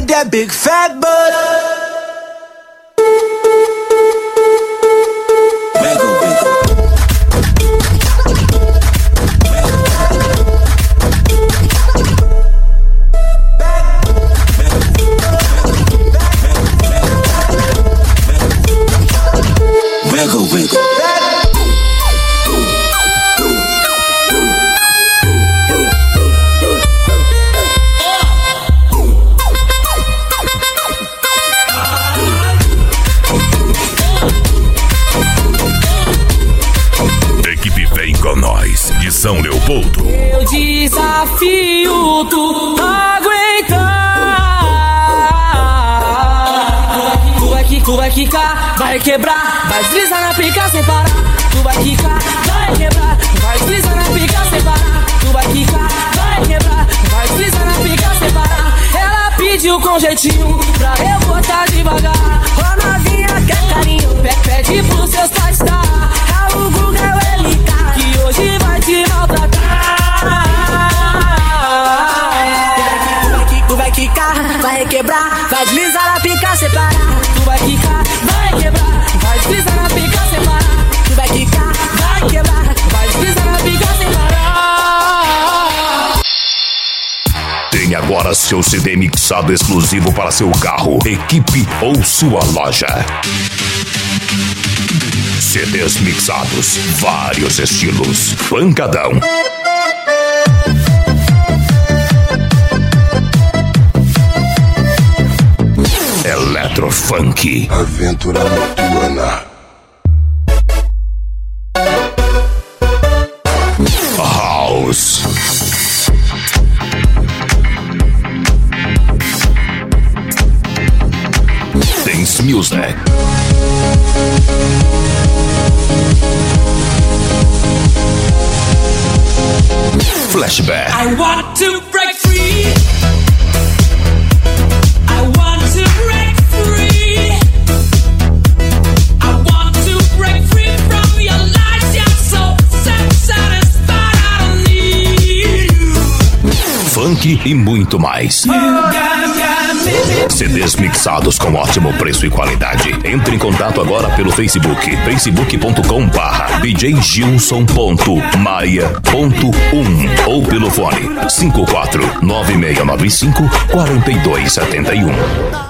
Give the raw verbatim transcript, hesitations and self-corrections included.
that big fat butt. Wiggle, wiggle. Wiggle, wiggle. Equipe Vem Com Nós, de São Leopoldo. Eu desafio tu aguentar. Tu vai quicar, tu vai quicar, vai quebrar, vai deslizar na pica sem parar. Tu vai quicar, vai quebrar, vai deslizar na pica sem parar. Tu vai quicar, vai quebrar, vai deslizar na pica sem parar. Ela pediu com jeitinho pra eu botar devagar. Ô novinha quer carinho, pede pros seus pais dar. É o Guga, é o L K, que hoje vai te maltratar. Tu vai quicar, vai quebrar, vai deslizar na pica sem parar. Tu vai quicar, vai quebrar, vai deslizar na pica sem parar. Tu vai quicar, vai quebrar, vai deslizar na pica sem parar. Tem agora seu C D mixado exclusivo para seu carro, equipe ou sua loja. C Ds mixados, vários estilos, pancadão. Eletrofunk. Aventura noturna. House. Dance music. Flashback. I want to break free. I want to break free. I want to break free from your lies. You're so satisfied. I don't need you. Funk e muito mais. C Ds mixados com ótimo preço e qualidade. Entre em contato agora pelo Facebook, facebook ponto com barra D J Gilson ponto maia ponto um ou pelo fone cinco quatro nove seis nove cinco quatro dois sete um.